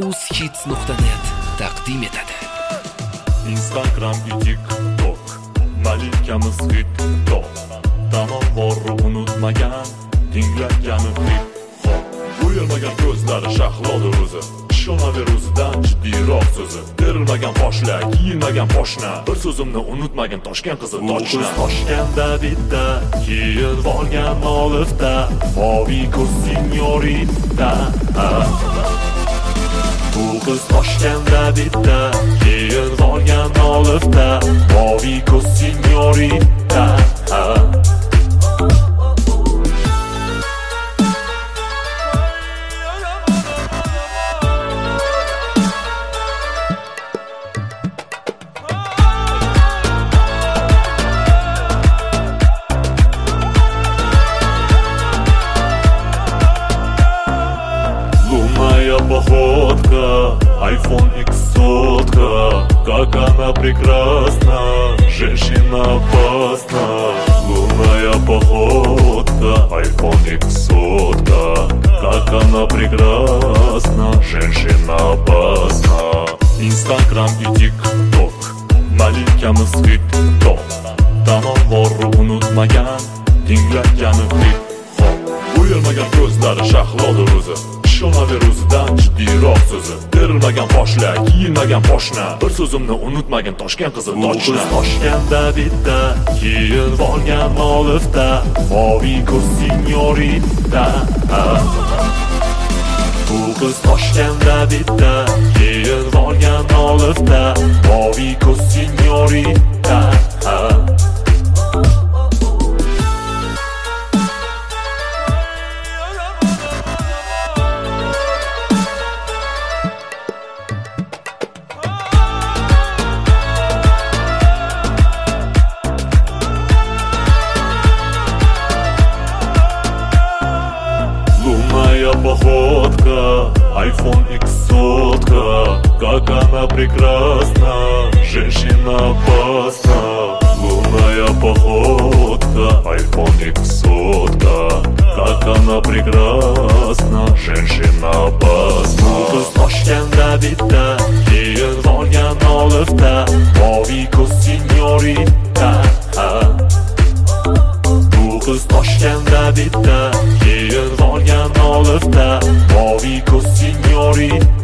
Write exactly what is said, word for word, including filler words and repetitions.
uzhits nuqta net taqdim etadi. Instagram и TikTok, malikamiz hit-top. Tanovvori unutmagan, tinglagani hip-hop. Uyalmagan ko'zlari shahlodir o'zi, ishonaver o'zidan jiddiyroq so'zi. Terilmagan poshlar, kiyilmagan poshna, bir so'zimni unutmagan Toshkent qizi Toshna. Toshkentda bitta, kiyib olgan olifta, moviy ko'z sinyorita. Bu qiz Toshkentda bitta, kiyib olgan olifta, moviy ko'z sinyorita. Походка, айфон икс сотка, как она прекрасна, женщина опасна. Лунная походка, айфон икс сотка, как она прекрасна, женщина опасна. Instagram и TikTok, malikamiz hit-top. Tanovvori unutmagan, tinglagani hip-hop. Uyalmagan ko'zlari shahlodir o'zi, ishonaver o'zidan jiddiyroq so'zi. Terilmagan poshlar, kiyilmagan poshna, bir so'zimni unutmagan Toshkent qizi Toshna. Toshkentda bitta, kiyib olgan olifta, moviy ko'z sinyorita. Bu qiz Toshkentda bitta, kiyib olgan olifta, moviy ko'z sinyorita. Походка, айфон икс сотка, как она прекрасна, женщина опасна. Лунная походка, айфон икс сотка, как она прекрасна, женщина опасна. Bu qiz Toshkentda bitta, kiyib olgan olifta, moviy ko'z sinyorita. Bu qiz Toshkentda bitta, kiyib olgan olifta, moviy ko'z sinyorita.